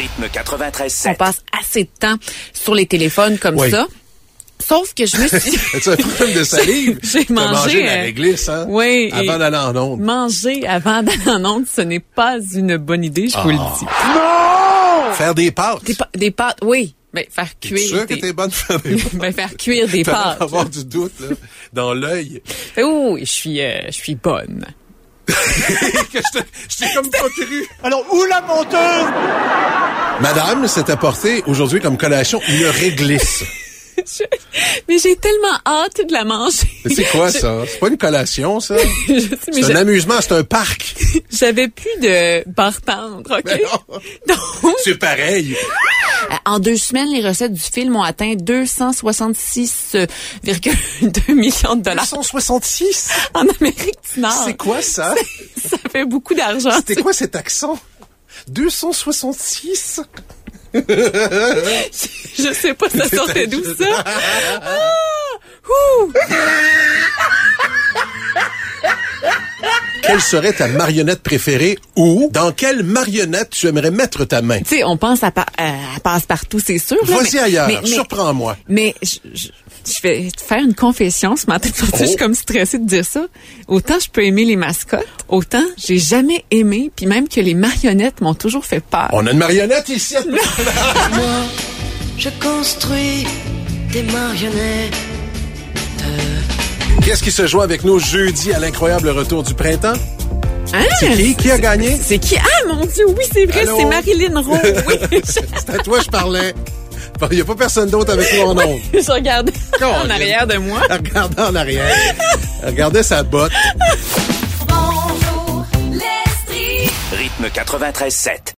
Rythme 93.7. On passe assez de temps sur les téléphones comme ça. Sauf que je me suis... As-tu un problème de salive? J'ai mangé la réglisse, hein? Oui. Avant d'aller en onde. Manger avant d'aller en onde, ce n'est pas une bonne idée, je vous le dis. Non! Faire des pâtes. Des pâtes, oui. Ben, faire cuire. Es-tu sûr que t'es bonne de faire des pâtes? Ben, faire cuire des pâtes. Avoir du doute, là, dans l'œil. Oui, je suis bonne. Je t'ai comme pas cru. Alors, où la menteuse? Madame s'est apportée aujourd'hui comme collation une réglisse. Mais j'ai tellement hâte de la manger. Mais c'est quoi ça? C'est pas une collation, ça? Je sais, mais c'est un amusement, c'est un parc. J'avais plus de barre tendre, OK? Donc, c'est pareil. En 2 semaines, les recettes du film ont atteint 266,2 millions de dollars. 266? En Amérique du Nord. C'est quoi ça? Ça fait beaucoup d'argent. C'était quoi cet accent? 266? Je sais pas, ça sortait d'où ça? Quelle serait ta marionnette préférée ou dans quelle marionnette tu aimerais mettre ta main? Tu sais, on pense à Passe-Partout, c'est sûr. Vas-y ailleurs, surprends-moi. Mais je vais te faire une confession ce matin. Je suis comme stressée de dire ça. Autant je peux aimer les mascottes, autant j'ai jamais aimé, puis même que les marionnettes m'ont toujours fait peur. On a une marionnette ici. Moi, je construis des marionnettes. Qu'est-ce qui se joue avec nous jeudi à l'incroyable retour du printemps? Hein? C'est qui a gagné? C'est qui? Ah, mon Dieu, oui, c'est vrai, Allô? c'est Marilyn Rowe. Oui. C'est à toi je parlais. Il n'y a pas personne d'autre avec nous en ondes. Je regardais en arrière de moi. Regardez en arrière. Regardez sa botte. Rythme 93.7.